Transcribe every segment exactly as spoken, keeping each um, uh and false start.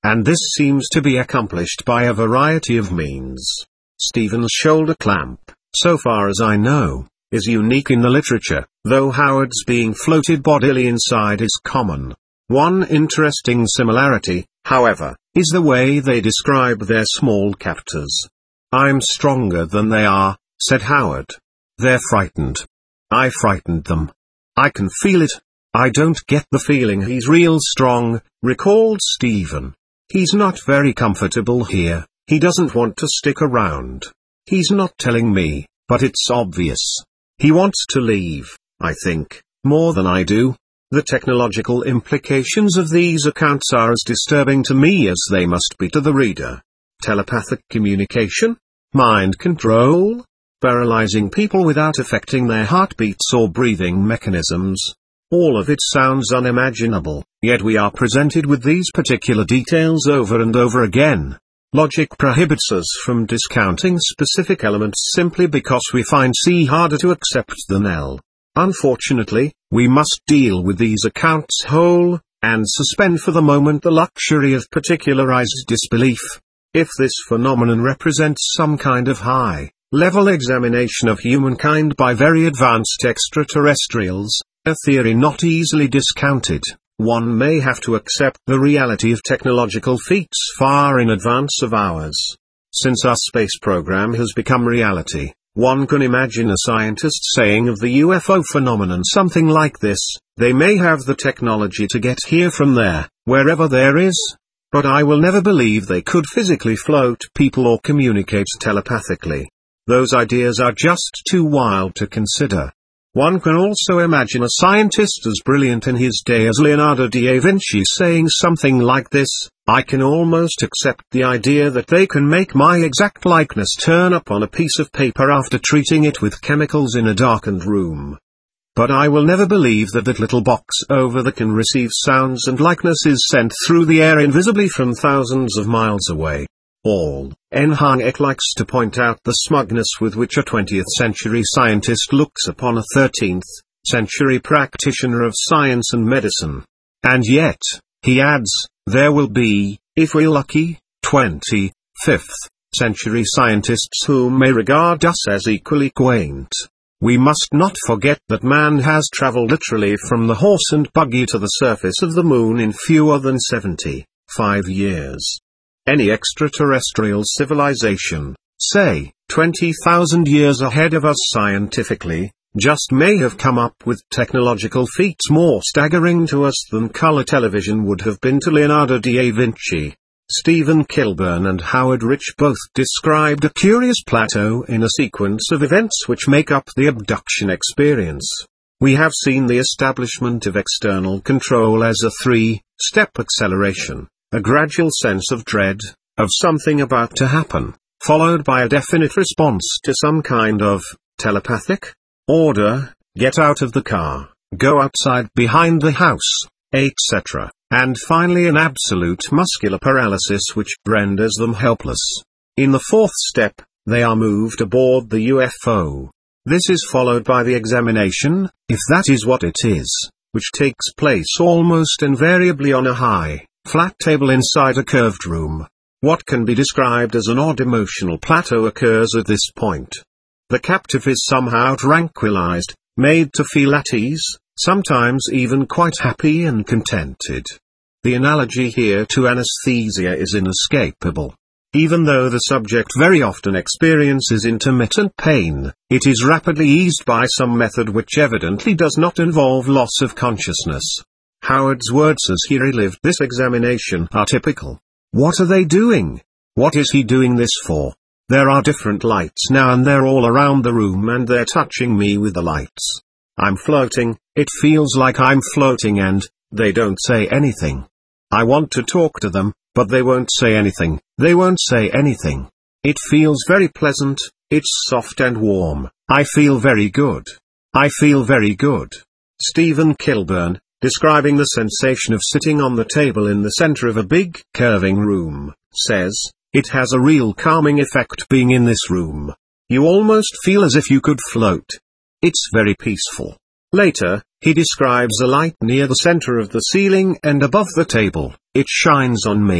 and this seems to be accomplished by a variety of means. Stephen's shoulder clamp, so far as I know, is unique in the literature, though Howard's being floated bodily inside is common. One interesting similarity, however, is the way they describe their small captors. "I'm stronger than they are," said Howard. "They're frightened. I frightened them. I can feel it. I don't get the feeling he's real strong," recalled Stephen. "He's not very comfortable here. He doesn't want to stick around. He's not telling me, but it's obvious. He wants to leave, I think, more than I do." The technological implications of these accounts are as disturbing to me as they must be to the reader. Telepathic communication? Mind control? Paralyzing people without affecting their heartbeats or breathing mechanisms? All of it sounds unimaginable, yet we are presented with these particular details over and over again. Logic prohibits us from discounting specific elements simply because we find C harder to accept than L. Unfortunately, we must deal with these accounts whole, and suspend for the moment the luxury of particularized disbelief. If this phenomenon represents some kind of high-level examination of humankind by very advanced extraterrestrials, a theory not easily discounted, one may have to accept the reality of technological feats far in advance of ours. Since our space program has become reality, one can imagine a scientist saying of the U F O phenomenon something like this: "They may have the technology to get here from there, wherever there is, but I will never believe they could physically float people or communicate telepathically. Those ideas are just too wild to consider." One can also imagine a scientist as brilliant in his day as Leonardo da Vinci saying something like this: "I can almost accept the idea that they can make my exact likeness turn up on a piece of paper after treating it with chemicals in a darkened room. But I will never believe that that little box over there can receive sounds and likenesses sent through the air invisibly from thousands of miles away." All. N. Hayek likes to point out the smugness with which a twentieth century scientist looks upon a thirteenth century practitioner of science and medicine. And yet, he adds, there will be, if we're lucky, twenty-fifth century scientists who may regard us as equally quaint. We must not forget that man has traveled literally from the horse and buggy to the surface of the moon in fewer than seventy-five years. Any extraterrestrial civilization, say, twenty thousand years ahead of us scientifically, just may have come up with technological feats more staggering to us than color television would have been to Leonardo da Vinci. Stephen Kilburn and Howard Rich both described a curious plateau in a sequence of events which make up the abduction experience. We have seen the establishment of external control as a three-step acceleration. A gradual sense of dread, of something about to happen, followed by a definite response to some kind of telepathic order: get out of the car, go outside behind the house, et cetera, and finally an absolute muscular paralysis which renders them helpless. In the fourth step, they are moved aboard the U F O. This is followed by the examination, if that is what it is, which takes place almost invariably on a high, flat table inside a curved room. What can be described as an odd emotional plateau occurs at this point. The captive is somehow tranquilized, made to feel at ease, sometimes even quite happy and contented. The analogy here to anesthesia is inescapable. Even though the subject very often experiences intermittent pain, it is rapidly eased by some method which evidently does not involve loss of consciousness. Howard's words as he relived this examination are typical. What are they doing? What is he doing this for? There are different lights now and they're all around the room and they're touching me with the lights. I'm floating, it feels like I'm floating and, they don't say anything. I want to talk to them, but they won't say anything, they won't say anything. It feels very pleasant, it's soft and warm, I feel very good. I feel very good. Stephen Kilburn, describing the sensation of sitting on the table in the center of a big, curving room, says, it has a real calming effect being in this room. You almost feel as if you could float. It's very peaceful. Later, he describes a light near the center of the ceiling and above the table. It shines on me.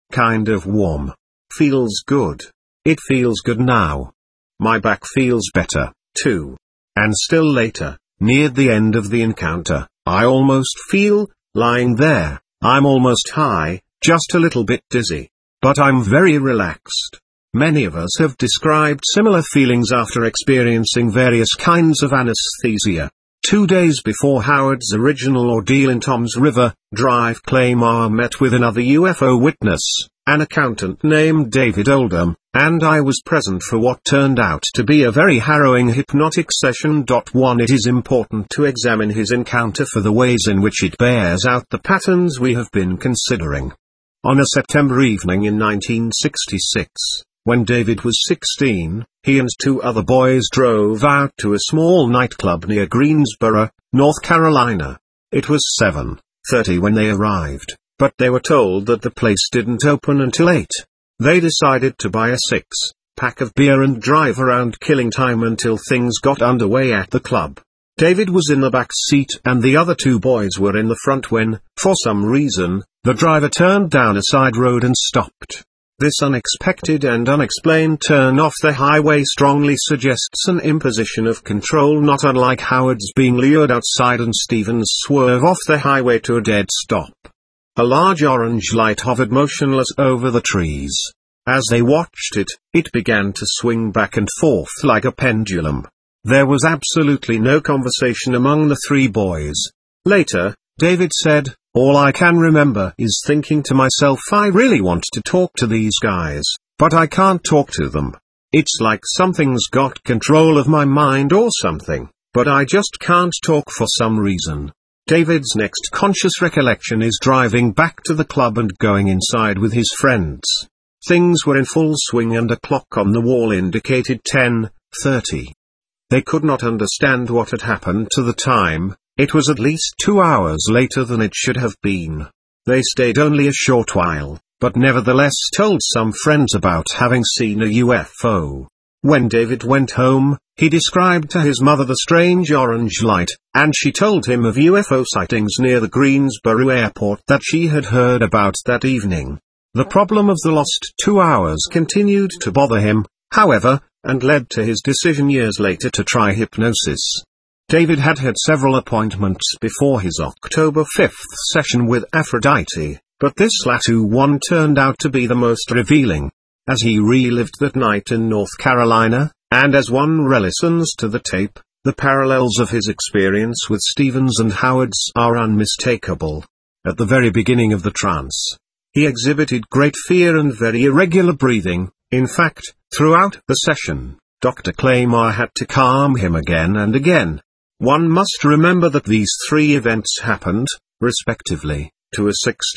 kind of warm. Feels good. It feels good now. My back feels better, too. And still later, near the end of the encounter, I almost feel, lying there, I'm almost high, just a little bit dizzy. But I'm very relaxed. Many of us have described similar feelings after experiencing various kinds of anesthesia. Two days before Howard's original ordeal in Toms River Drive, Claymore met with another U F O witness, an accountant named David Oldham, and I was present for what turned out to be a very harrowing hypnotic session. one It is important to examine his encounter for the ways in which it bears out the patterns we have been considering. On a September evening in nineteen sixty-six, when David was sixteen, he and two other boys drove out to a small nightclub near Greensboro, North Carolina. It was seven thirty when they arrived, but they were told that the place didn't open until eight. They decided to buy a six-pack of beer and drive around killing time until things got underway at the club. David was in the back seat and the other two boys were in the front when, for some reason, the driver turned down a side road and stopped. This unexpected and unexplained turn off the highway strongly suggests an imposition of control not unlike Howard's being lured outside and Stephen's swerve off the highway to a dead stop. A large orange light hovered motionless over the trees. As they watched it, it began to swing back and forth like a pendulum. There was absolutely no conversation among the three boys. Later, David said, "All I can remember is thinking to myself, I really want to talk to these guys, but I can't talk to them. It's like something's got control of my mind or something, but I just can't talk for some reason." David's next conscious recollection is driving back to the club and going inside with his friends. Things were in full swing and a clock on the wall indicated ten thirty. They could not understand what had happened to the time. It was at least two hours later than it should have been. They stayed only a short while, but nevertheless told some friends about having seen a U F O. When David went home, he described to his mother the strange orange light, and she told him of U F O sightings near the Greensboro airport that she had heard about that evening. The problem of the lost two hours continued to bother him, however, and led to his decision years later to try hypnosis. David had had several appointments before his October fifth session with Aphrodite, but this latter one turned out to be the most revealing. As he relived that night in North Carolina, and as one re-listens to the tape, the parallels of his experience with Stephen's and Howard's are unmistakable. At the very beginning of the trance, he exhibited great fear and very irregular breathing. In fact, throughout the session, Doctor Claymore had to calm him again and again. One must remember that these three events happened, respectively, to a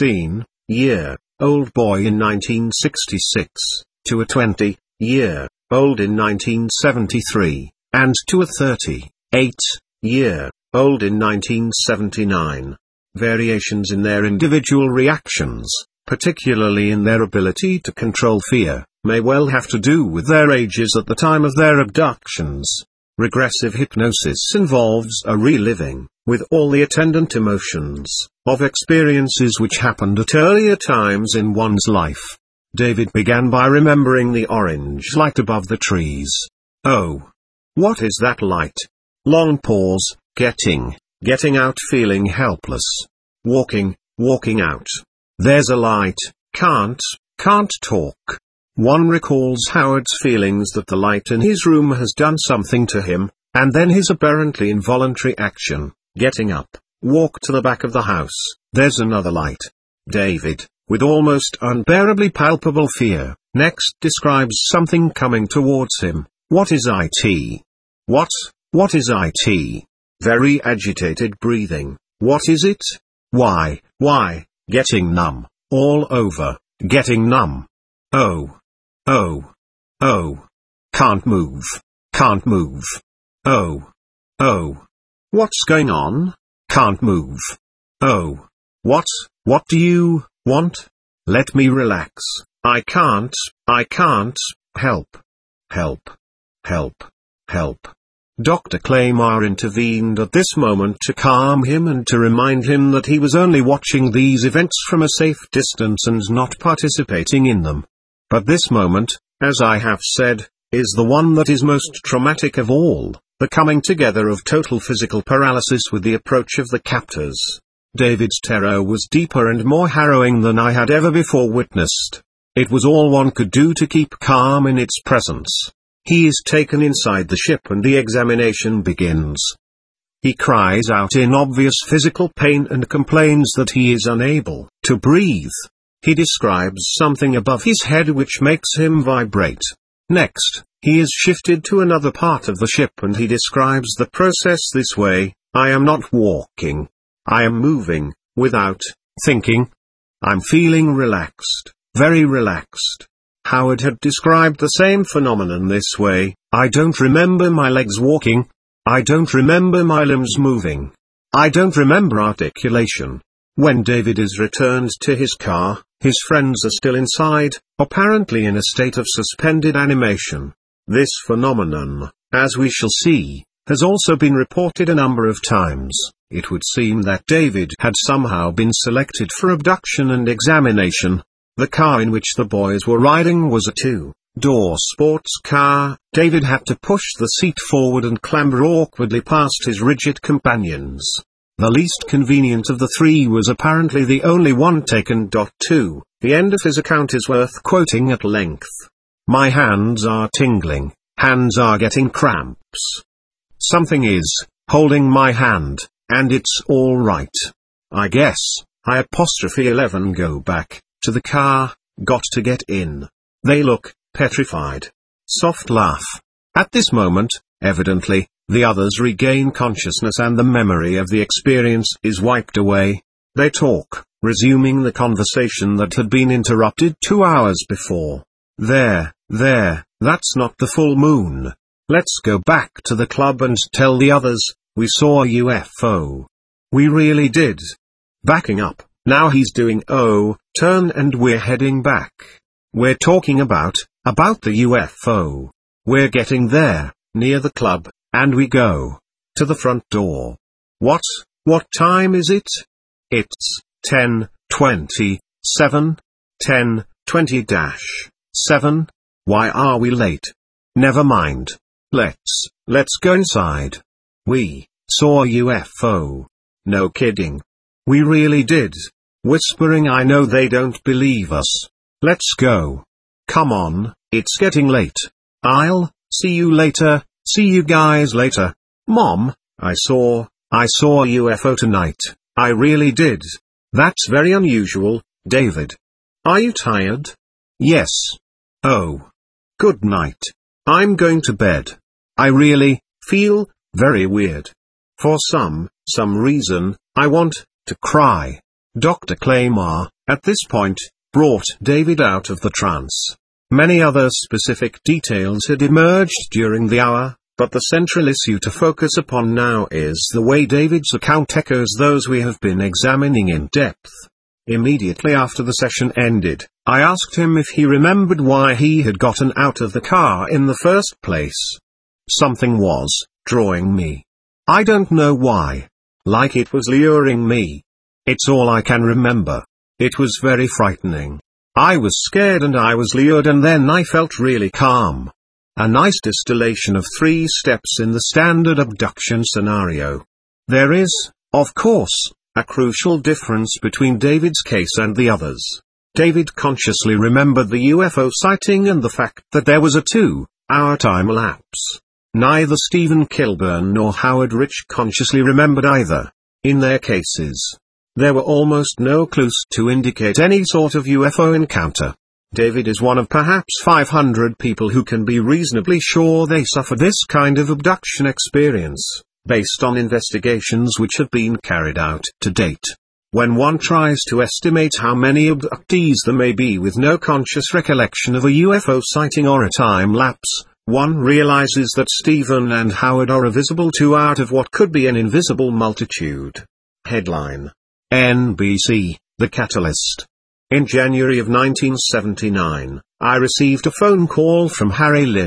sixteen-year-old boy in nineteen sixty-six, to a twenty-year-old in nineteen seventy-three, and to a thirty-eight-year-old in nineteen seventy-nine. Variations in their individual reactions, particularly in their ability to control fear, may well have to do with their ages at the time of their abductions. Regressive hypnosis involves a reliving, with all the attendant emotions, of experiences which happened at earlier times in one's life. David began by remembering the orange light above the trees. Oh. What is that light? Long pause, getting, getting out, feeling helpless. Walking, walking out. There's a light, can't, can't talk. One recalls Howard's feelings that the light in his room has done something to him, and then his apparently involuntary action, getting up, walk to the back of the house. There's another light. David, with almost unbearably palpable fear, next describes something coming towards him. What is it? What, what is it? Very agitated breathing. What is it? Why, why, getting numb, all over, getting numb. Oh. Oh. Oh. Can't move. Can't move. Oh. Oh. What's going on? Can't move. Oh. What, what do you want? Let me relax. I can't, I can't, help. Help. Help. Help. Doctor Claymore intervened at this moment to calm him and to remind him that he was only watching these events from a safe distance and not participating in them. But this moment, as I have said, is the one that is most traumatic of all, the coming together of total physical paralysis with the approach of the captors. David's terror was deeper and more harrowing than I had ever before witnessed. It was all one could do to keep calm in its presence. He is taken inside the ship and the examination begins. He cries out in obvious physical pain and complains that he is unable to breathe. He describes something above his head which makes him vibrate. Next, he is shifted to another part of the ship and he describes the process this way: I am not walking. I am moving, without thinking. I'm feeling relaxed, very relaxed. Howard had described the same phenomenon this way: I don't remember my legs walking. I don't remember my limbs moving. I don't remember articulation. When David is returned to his car, his friends are still inside, apparently in a state of suspended animation. This phenomenon, as we shall see, has also been reported a number of times. It would seem that David had somehow been selected for abduction and examination. The car in which the boys were riding was a two-door sports car. David had to push the seat forward and clamber awkwardly past his rigid companions. The least convenient of the three was apparently the only one taken. two. The end of his account is worth quoting at length. My hands are tingling, hands are getting cramps. Something is holding my hand, and it's all right. I guess. I apostrophe eleven go back to the car, got to get in. They look petrified. Soft laugh. At this moment, evidently, the others regain consciousness and the memory of the experience is wiped away. They talk, resuming the conversation that had been interrupted two hours before. There, there, that's not the full moon. Let's go back to the club and tell the others, we saw a U F O. We really did. Backing up, now he's doing oh, turn and we're heading back. We're talking about, about the U F O. We're getting there, near the club, and we go to the front door. What, what time is it? It's ten twenty-seven. ten twenty dash seven. Why are we late? Never mind. Let's, let's go inside. We saw a U F O. No kidding. We really did. Whispering, I know they don't believe us. Let's go. Come on, it's getting late. I'll see you later, see you guys later. Mom, I saw, I saw a U F O tonight. I really did. That's very unusual, David. Are you tired? Yes. Oh. Good night. I'm going to bed. I really feel very weird. For some, some reason, I want to cry. Doctor Claymore, at this point, brought David out of the trance. Many other specific details had emerged during the hour, but the central issue to focus upon now is the way David's account echoes those we have been examining in depth. Immediately after the session ended, I asked him if he remembered why he had gotten out of the car in the first place. Something was drawing me. I don't know why. Like it was luring me. It's all I can remember. It was very frightening. I was scared and I was lured, and then I felt really calm. A nice distillation of three steps in the standard abduction scenario. There is, of course, a crucial difference between David's case and the others. David consciously remembered the U F O sighting and the fact that there was a two-hour time lapse. Neither Stephen Kilburn nor Howard Rich consciously remembered either. In their cases, there were almost no clues to indicate any sort of U F O encounter. David is one of perhaps five hundred people who can be reasonably sure they suffered this kind of abduction experience, based on investigations which have been carried out to date. When one tries to estimate how many abductees there may be with no conscious recollection of a U F O sighting or a time lapse, one realizes that Stephen and Howard are a visible two out of what could be an invisible multitude. Headline: N B C, The Catalyst. In January of nineteen seventy-nine, I received a phone call from Harry Lynn,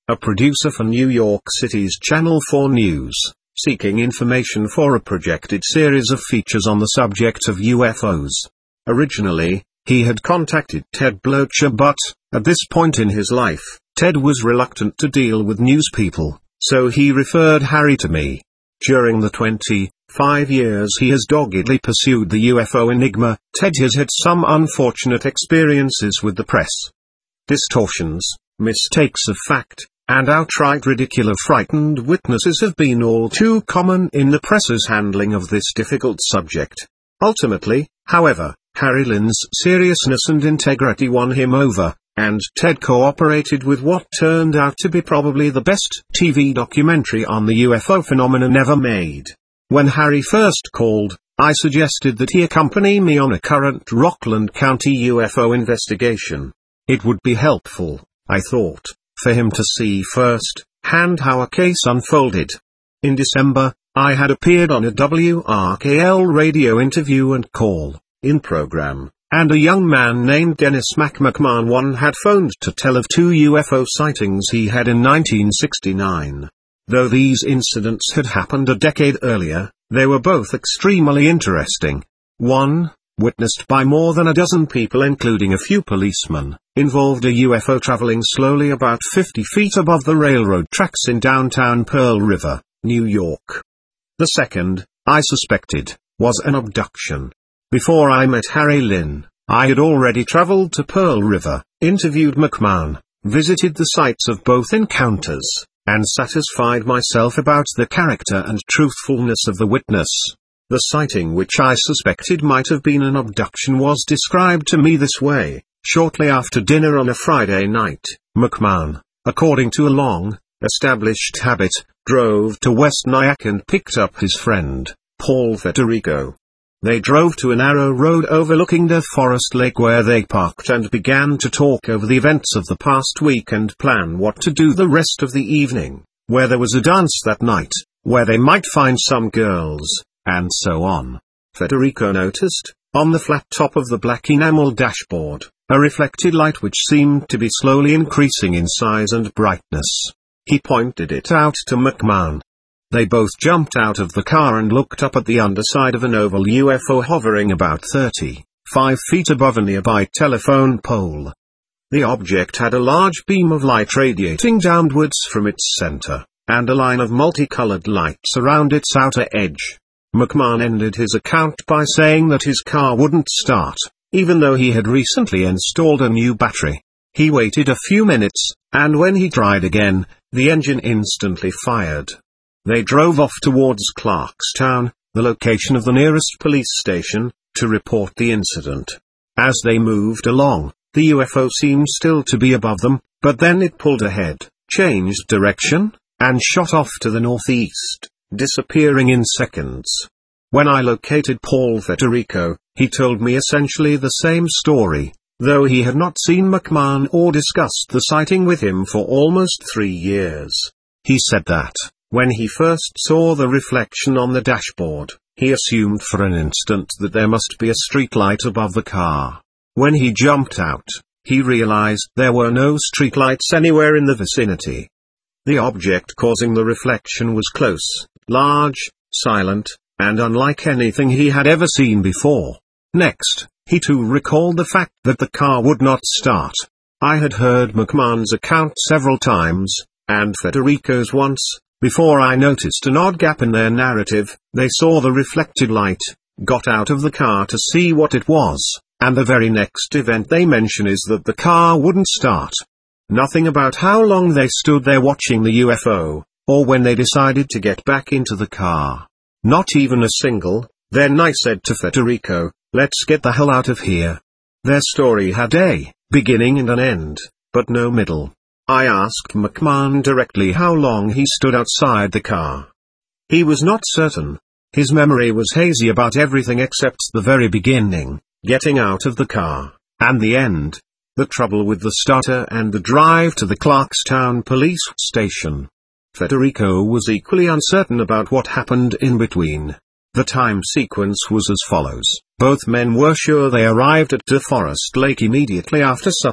a producer for New York City's Channel four News, seeking information for a projected series of features on the subject of U F Os. Originally, he had contacted Ted Blocher, but, at this point in his life, Ted was reluctant to deal with news people, so he referred Harry to me. During the twenty-five years he has doggedly pursued the U F O enigma, Ted has had some unfortunate experiences with the press. Distortions, mistakes of fact, and outright ridicule of frightened witnesses have been all too common in the press's handling of this difficult subject. Ultimately, however, Harry Linn's seriousness and integrity won him over, and Ted cooperated with what turned out to be probably the best T V documentary on the U F O phenomenon ever made. When Harry first called, I suggested that he accompany me on a current Rockland County U F O investigation. It would be helpful, I thought, for him to see first hand how a case unfolded. In December, I had appeared on a W R K L radio interview and call-in program, and a young man named Dennis McMahon had phoned to tell of two U F O sightings he had in nineteen sixty-nine. Though these incidents had happened a decade earlier, they were both extremely interesting. One, witnessed by more than a dozen people including a few policemen, involved a U F O traveling slowly about fifty feet above the railroad tracks in downtown Pearl River, New York. The second, I suspected, was an abduction. Before I met Harry Linn, I had already traveled to Pearl River, interviewed McMahon, visited the sites of both encounters, and satisfied myself about the character and truthfulness of the witness. The sighting which I suspected might have been an abduction was described to me this way: shortly after dinner on a Friday night, McMahon, according to a long-established habit, drove to West Nyack and picked up his friend, Paul Federico. They drove to a narrow road overlooking DeForest Lake where they parked and began to talk over the events of the past week and plan what to do the rest of the evening, where there was a dance that night, where they might find some girls, and so on. Federico noticed, on the flat top of the black enamel dashboard, a reflected light which seemed to be slowly increasing in size and brightness. He pointed it out to McMahon. They both jumped out of the car and looked up at the underside of an oval U F O hovering about thirty-five feet above a nearby telephone pole. The object had a large beam of light radiating downwards from its center, and a line of multicolored lights around its outer edge. McMahon ended his account by saying that his car wouldn't start, even though he had recently installed a new battery. He waited a few minutes, and when he tried again, the engine instantly fired. They drove off towards Clarkstown, the location of the nearest police station, to report the incident. As they moved along, the U F O seemed still to be above them, but then it pulled ahead, changed direction, and shot off to the northeast, disappearing in seconds. When I located Paul Federico, he told me essentially the same story, though he had not seen McMahon or discussed the sighting with him for almost three years. He said that, when he first saw the reflection on the dashboard, he assumed for an instant that there must be a streetlight above the car. When he jumped out, he realized there were no streetlights anywhere in the vicinity. The object causing the reflection was close, large, silent, and unlike anything he had ever seen before. Next, he too recalled the fact that the car would not start. I had heard McMahon's account several times, and Federico's once, before I noticed an odd gap in their narrative. They saw the reflected light, got out of the car to see what it was, and the very next event they mention is that the car wouldn't start. Nothing about how long they stood there watching the U F O, or when they decided to get back into the car. Not even a single. Then I said to Federico, "Let's get the hell out of here." Their story had a beginning and an end, but no middle. I asked McMahon directly how long he stood outside the car. He was not certain. His memory was hazy about everything except the very beginning, getting out of the car, and the end, the trouble with the starter and the drive to the Clarkstown police station. Federico was equally uncertain about what happened in between. The time sequence was as follows. Both men were sure they arrived at DeForest Lake immediately after supper,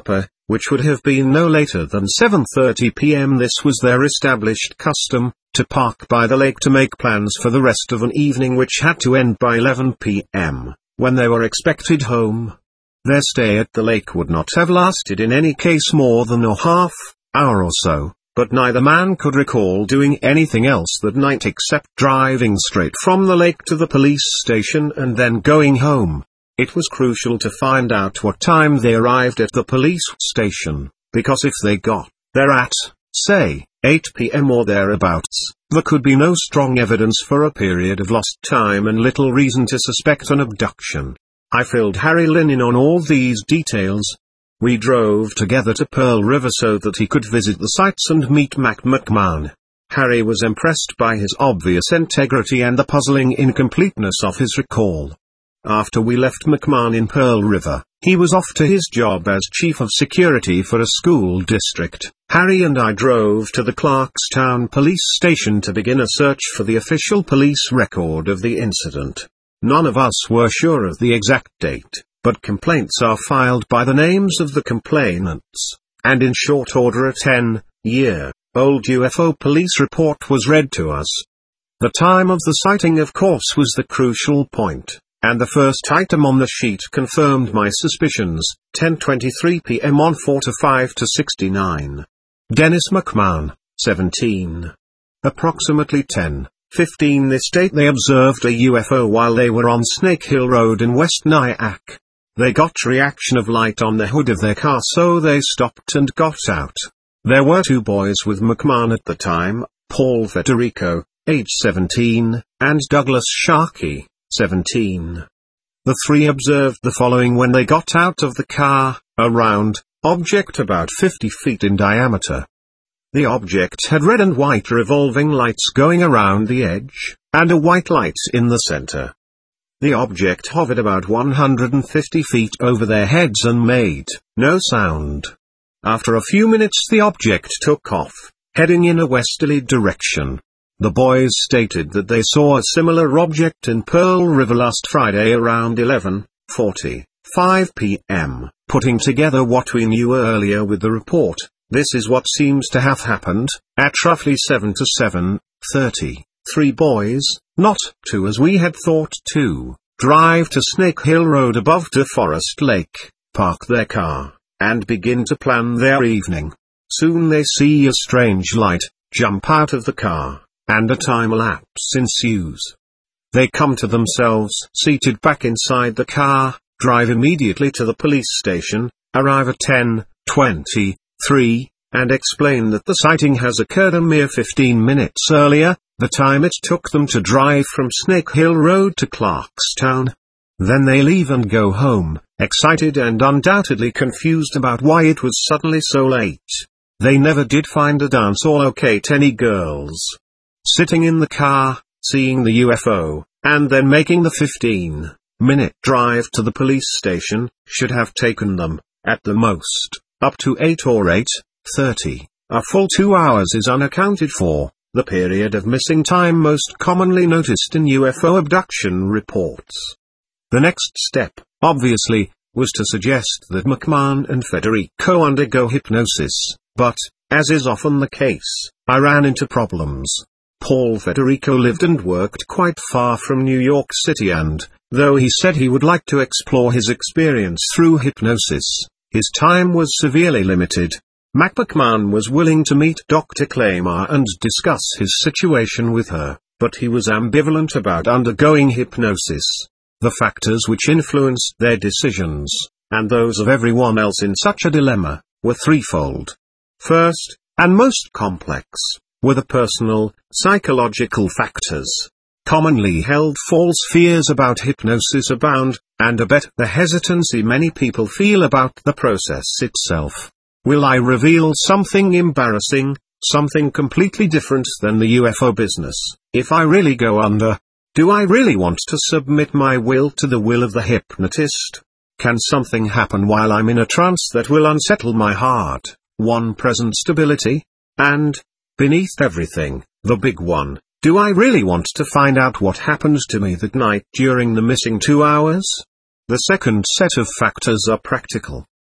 which would have been no later than seven thirty p m This was their established custom, to park by the lake to make plans for the rest of an evening which had to end by eleven p m, when they were expected home. Their stay at the lake would not have lasted in any case more than a half hour or so, but neither man could recall doing anything else that night except driving straight from the lake to the police station and then going home. It was crucial to find out what time they arrived at the police station, because if they got there at, say, eight p m or thereabouts, there could be no strong evidence for a period of lost time and little reason to suspect an abduction. I filled Harry Lynn in on all these details. We drove together to Pearl River so that he could visit the sites and meet Mac McMahon. Harry was impressed by his obvious integrity and the puzzling incompleteness of his recall. After we left McMahon in Pearl River, he was off to his job as chief of security for a school district. Harry and I drove to the Clarkstown police station to begin a search for the official police record of the incident. None of us were sure of the exact date, but complaints are filed by the names of the complainants, and in short order a ten-year-old U F O police report was read to us. The time of the sighting of course was the crucial point, and the first item on the sheet confirmed my suspicions, ten twenty-three p m on four to five to sixty-nine. Dennis McMahon, seventeen. Approximately ten fifteen this date they observed a U F O while they were on Snake Hill Road in West Nyack. They got reaction of light on the hood of their car so they stopped and got out. There were two boys with McMahon at the time, Paul Federico, age seventeen, and Douglas Sharkey, seventeen. The three observed the following when they got out of the car: a round object about fifty feet in diameter. The object had red and white revolving lights going around the edge, and a white light in the center. The object hovered about one hundred fifty feet over their heads and made no sound. After a few minutes the object took off, heading in a westerly direction. The boys stated that they saw a similar object in Pearl River last Friday around eleven forty-five p m Putting together what we knew earlier with the report, this is what seems to have happened. At roughly seven to seven thirty, three boys, not two as we had thought two, drive to Snake Hill Road above to Forest Lake, park their car, and begin to plan their evening. Soon they see a strange light, jump out of the car, and a time lapse ensues. They come to themselves seated back inside the car, drive immediately to the police station, arrive at ten twenty-three, and explain that the sighting has occurred a mere fifteen minutes earlier, the time it took them to drive from Snake Hill Road to Clarkstown. Then they leave and go home, excited and undoubtedly confused about why it was suddenly so late. They never did find a dance or locate any girls. Sitting in the car, seeing the U F O, and then making the fifteen-minute drive to the police station, should have taken them, at the most, up to eight or eight thirty. A full two hours is unaccounted for, the period of missing time most commonly noticed in U F O abduction reports. The next step, obviously, was to suggest that McMahon and Federico undergo hypnosis, but, as is often the case, I ran into problems. Paul Federico lived and worked quite far from New York City and, though he said he would like to explore his experience through hypnosis, his time was severely limited. Mac McMahon was willing to meet Doctor Claymore and discuss his situation with her, but he was ambivalent about undergoing hypnosis. The factors which influenced their decisions, and those of everyone else in such a dilemma, were threefold. First, and most complex, were the personal, psychological factors. Commonly held false fears about hypnosis abound, and abet the hesitancy many people feel about the process itself. Will I reveal something embarrassing, something completely different than the U F O business, if I really go under? Do I really want to submit my will to the will of the hypnotist? Can something happen while I'm in a trance that will unsettle my heart, won present stability? And, beneath everything, the big one, do I really want to find out what happened to me that night during the missing two hours? The second set of factors are practical.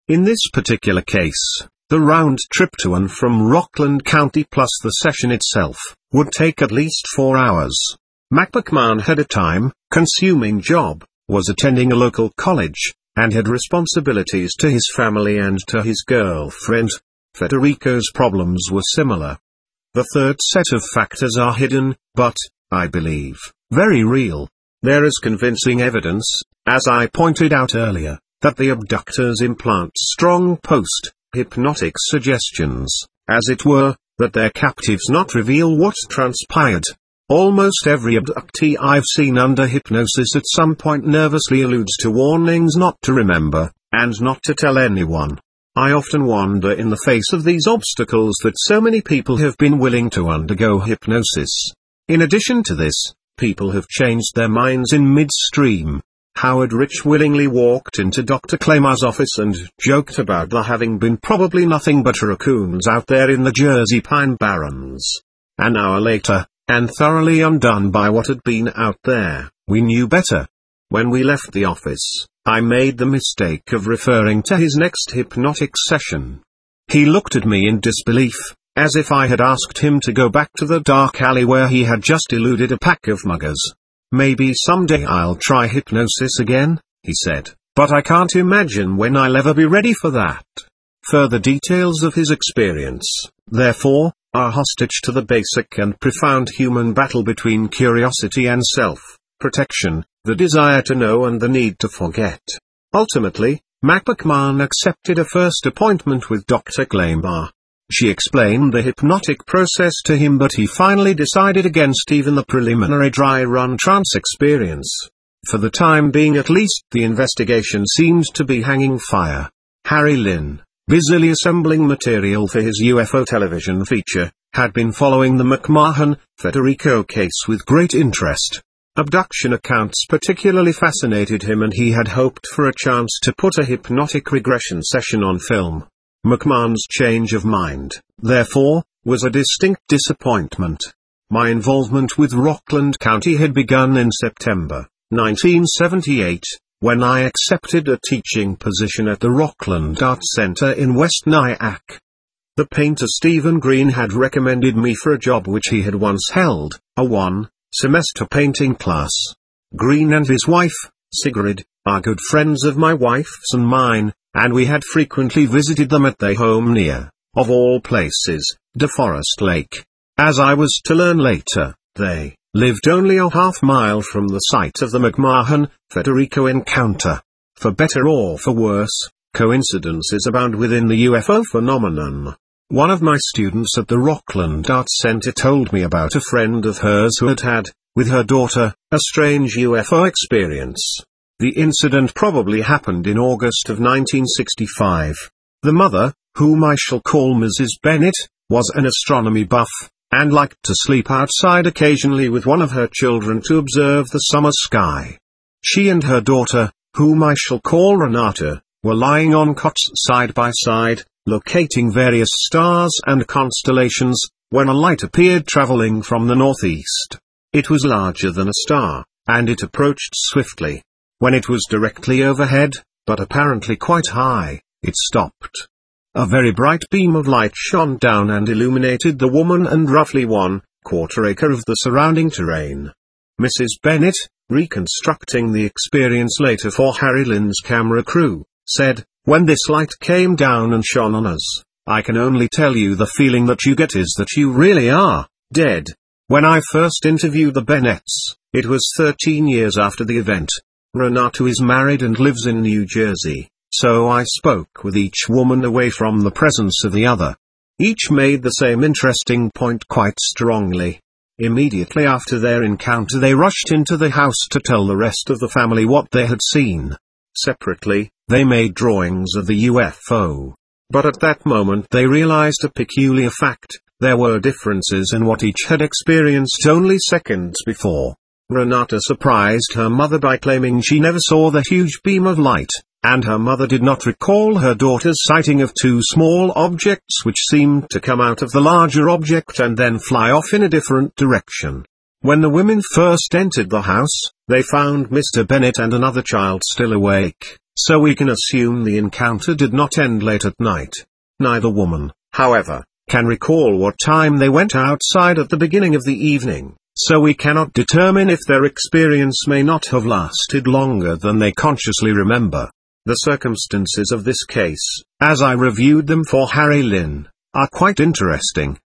In this particular case, the round trip to and from Rockland County plus the session itself would take at least four hours. Mac McMahon had a time-consuming job, was attending a local college, and had responsibilities to his family and to his girlfriend. Federico's problems were similar. The third set of factors are hidden, but, I believe, very real. There is convincing evidence, as I pointed out earlier, that the abductors implant strong post-hypnotic suggestions, as it were, that their captives not reveal what transpired. Almost every abductee I've seen under hypnosis at some point nervously alludes to warnings not to remember, and not to tell anyone. I often wonder in the face of these obstacles that so many people have been willing to undergo hypnosis. In addition to this, people have changed their minds in midstream. Howard Rich willingly walked into Doctor Claymar's office and joked about there having been probably nothing but raccoons out there in the Jersey Pine Barrens. An hour later, and thoroughly undone by what had been out there, we knew better. When we left the office, I made the mistake of referring to his next hypnotic session. He looked at me in disbelief, as if I had asked him to go back to the dark alley where he had just eluded a pack of muggers. "Maybe someday I'll try hypnosis again," he said, "but I can't imagine when I'll ever be ready for that." Further details of his experience, therefore, are hostage to the basic and profound human battle between curiosity and self-protection, the desire to know and the need to forget. Ultimately, Mac McMahon accepted a first appointment with Doctor Claymar. She explained the hypnotic process to him, but he finally decided against even the preliminary dry-run trance experience. For the time being at least, the investigation seemed to be hanging fire. Harry Lynn, busily assembling material for his U F O television feature, had been following the McMahon-Federico case with great interest. Abduction accounts particularly fascinated him, and he had hoped for a chance to put a hypnotic regression session on film. McMahon's change of mind, therefore, was a distinct disappointment. My involvement with Rockland County had begun in September nineteen seventy-eight, when I accepted a teaching position at the Rockland Art Center in West Nyack. The painter Stephen Green had recommended me for a job which he had once held, a one-semester painting class. Green and his wife, Sigrid, are good friends of my wife's and mine, and we had frequently visited them at their home near, of all places, DeForest Lake. As I was to learn later, they lived only a half mile from the site of the McMahon-Federico encounter. For better or for worse, coincidences abound within the U F O phenomenon. One of my students at the Rockland Art Center told me about a friend of hers who had had, with her daughter, a strange U F O experience. The incident probably happened in August of nineteen sixty-five. The mother, whom I shall call Missus Bennett, was an astronomy buff, and liked to sleep outside occasionally with one of her children to observe the summer sky. She and her daughter, whom I shall call Renata, were lying on cots side by side, locating various stars and constellations, when a light appeared traveling from the northeast. It was larger than a star, and it approached swiftly. When it was directly overhead, but apparently quite high, it stopped. A very bright beam of light shone down and illuminated the woman and roughly one quarter acre of the surrounding terrain. Missus Bennett, reconstructing the experience later for Harry Lynn's camera crew, said, "When this light came down and shone on us, I can only tell you the feeling that you get is that you really are dead." When I first interviewed the Bennetts, it was thirteen years after the event. Renata is married and lives in New Jersey, so I spoke with each woman away from the presence of the other. Each made the same interesting point quite strongly. Immediately after their encounter they rushed into the house to tell the rest of the family what they had seen. Separately, they made drawings of the U F O. But at that moment they realized a peculiar fact: there were differences in what each had experienced only seconds before. Renata surprised her mother by claiming she never saw the huge beam of light, and her mother did not recall her daughter's sighting of two small objects which seemed to come out of the larger object and then fly off in a different direction. When the women first entered the house, they found Mister Bennett and another child still awake, so we can assume the encounter did not end late at night. Neither woman, however, can recall what time they went outside at the beginning of the evening, so we cannot determine if their experience may not have lasted longer than they consciously remember. The circumstances of this case, as I reviewed them for Harry Lin, are quite interesting.